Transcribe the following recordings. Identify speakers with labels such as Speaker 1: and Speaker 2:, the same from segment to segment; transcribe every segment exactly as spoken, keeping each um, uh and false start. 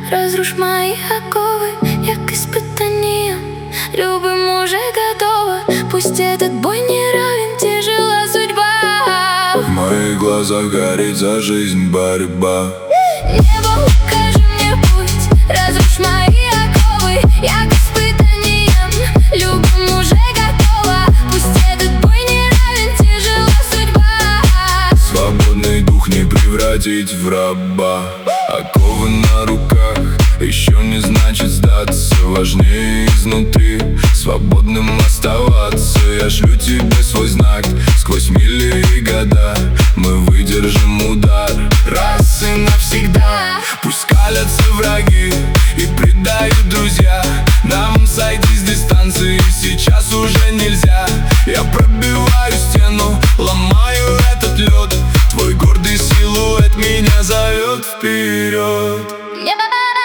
Speaker 1: разруш мои оковы, як испытание. Любым уже готова, пусть этот бой не равен, тяжела судьба.
Speaker 2: В моих глазах горит за жизнь борьба.
Speaker 1: Небо, укажи мне путь, разруш мои оковы, як испытанием. Любым уже готова, пусть этот бой не равен, тяжела судьба.
Speaker 2: Свободный дух не превратить в раба. Оковы на руках еще не значит сдаться. Важнее изнутри свободным оставаться. Я шлю тебе свой знак сквозь мили и года. Мы выдержим удар раз и навсегда. Пусть скалятся враги и предают друзья. Нам сойти с дистанции сейчас уже нельзя. Я пробиваю стену, ломаю этот лед. Твой гордый силуэт меня зовет вперед.
Speaker 1: Небо,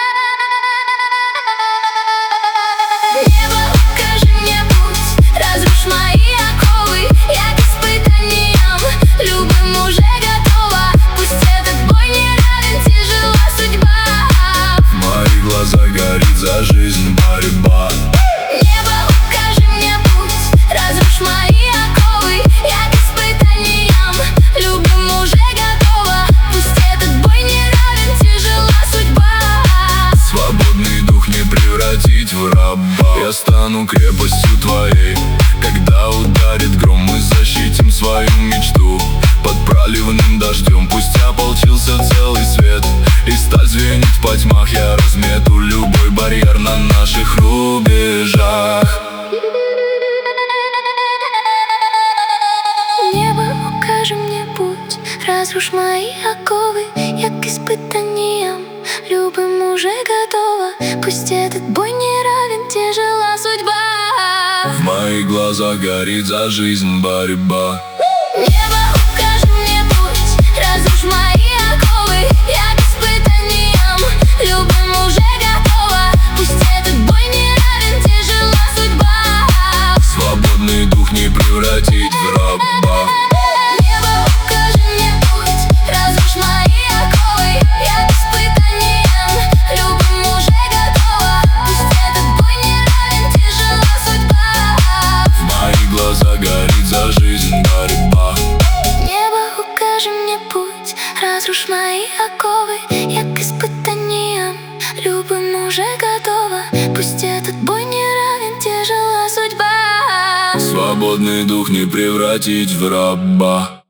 Speaker 1: укажи мне путь, разруш мои оковы, як испытанием. Любым уже готова, пусть этот бой не равен, тяжела судьба.
Speaker 2: В моих глазах горит за жизнь борьба.
Speaker 1: Небо, укажи мне путь, разруш мои оковы, як испытанием. Любым уже готова, пусть этот бой не равен, тяжела судьба.
Speaker 2: Свободный дух не превратить в раба. Я стану крепостью твоей, когда ударит гром. Мы защитим свою мечту под проливным дождем. Пусть ополчился целый свет и сталь звенит в потьмах. Я размету любой барьер на наших рубежах.
Speaker 1: Небо, укажи мне путь, разруш мои оковы, як испытанием. Любым уже готова, пусть этот бой не равен, тяжела судьба.
Speaker 2: В моих глазах горит за жизнь борьба.
Speaker 1: Небо, укажи мне путь, разруш мои оковы, як испытанием. Любым уже готова, пусть этот бой не равен, тяжела судьба.
Speaker 2: Свободный дух не превратить в раба.
Speaker 1: Небо, укажи мне путь, разруш мои оковы, як испытанием. Любым уже готова, пусть этот бой не равен, тяжела судьба.
Speaker 2: В моих глазах горит за жизнь борьба.
Speaker 1: Небо, укажи мне путь, разруш мои оковы, як испытанием. Любым уже готова, пусть этот бой не равен, тяжела судьба.
Speaker 2: Свободный дух не превратить в раба.